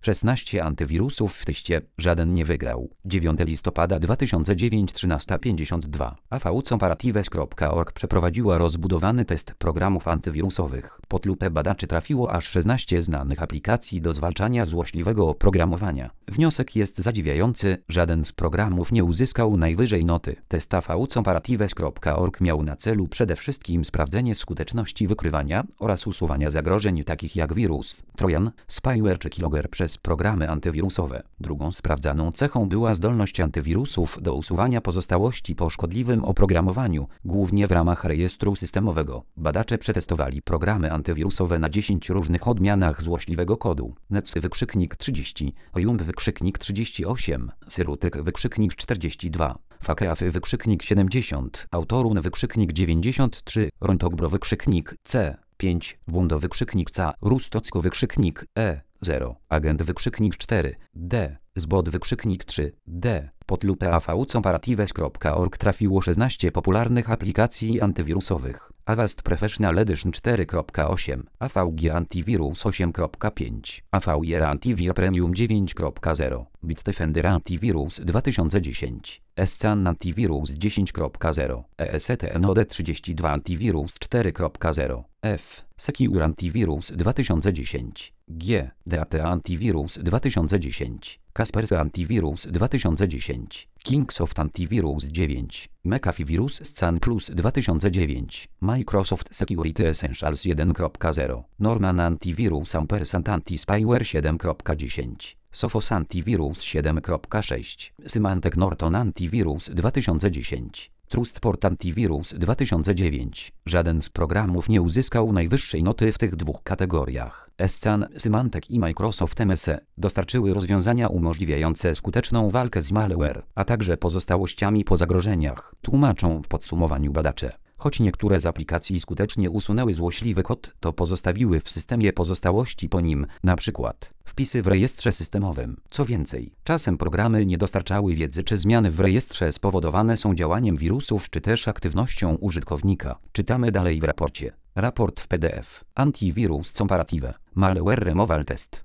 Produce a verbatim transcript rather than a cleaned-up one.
szesnaście antywirusów w teście, żaden nie wygrał. dziewiątego listopada dwa tysiące dziewięć trzynaście pięćdziesiąt dwa. A V Comparatives kropka org przeprowadziła rozbudowany test programów antywirusowych. Pod lupę badaczy trafiło aż szesnaście znanych aplikacji do zwalczania złośliwego oprogramowania. Wniosek jest zadziwiający, żaden z programów nie uzyskał najwyżej noty. Test A V Comparatives kropka org miał na celu przede wszystkim sprawdzenie skuteczności wykrywania oraz usuwania zagrożeń takich jak wirus, trojan, spyware czy keylogger przez programy antywirusowe. Drugą sprawdzaną cechą była zdolność antywirusów do usuwania pozostałości po szkodliwym oprogramowaniu, głównie w ramach rejestru systemowego. Badacze przetestowali programy antywirusowe na dziesięciu różnych odmianach złośliwego kodu. Netsy wykrzyknik trzydzieści, Oyumb wykrzyknik trzydzieści osiem, Syrutyk wykrzyknik czterdzieści dwa, Fakeafy wykrzyknik siedemdziesiąt, Autorun wykrzyknik dziewięćdziesiąt trzy, Rontogbro wykrzyknik C pięć, Wundo wykrzyknik C, Rustocko wykrzyknik E zero, Agent wykrzyknik cztery, D, Zbot wykrzyknik trzy, D. Pod lupę A V Comparatives kropka org trafiło szesnaście popularnych aplikacji antywirusowych. Avast Professional Edition cztery kropka osiem, A V G Antivirus osiem kropka pięć, A V G Antivir Premium dziewięć kropka zero, Bitdefender Antivirus dwa tysiące dziesięć, Scan Antivirus dziesięć kropka zero, E S T N O D trzydzieści dwa Antivirus cztery kropka zero, F. Secure Antivirus dwa tysiące dziesięć, G. D A T Antivirus dwa tysiące dziesięć, Kaspersky Antivirus dwa tysiące dziesięć, Kingsoft Antivirus dziewięć, McAfee Virus Scan Plus dwa tysiące dziewięć, Microsoft Security Essentials jeden kropka zero, Norman Antivirus Ampersand Anti-Spyware siedem kropka dziesięć, Sophos Antivirus siedem kropka sześć, Symantec Norton Antivirus dwa tysiące dziesięć, Trustport Antivirus dwa tysiące dziewięć. Żaden z programów nie uzyskał najwyższej noty w tych dwóch kategoriach. Scan, Symantec i Microsoft M S E dostarczyły rozwiązania umożliwiające skuteczną walkę z malware, a także pozostałościami po zagrożeniach, tłumaczą w podsumowaniu badacze. Choć niektóre z aplikacji skutecznie usunęły złośliwy kod, to pozostawiły w systemie pozostałości po nim, na przykład wpisy w rejestrze systemowym. Co więcej, czasem programy nie dostarczały wiedzy, czy zmiany w rejestrze spowodowane są działaniem wirusów, czy też aktywnością użytkownika. Czytamy dalej w raporcie. Raport w P D F. Antivirus Comparative. Malware Removal Test.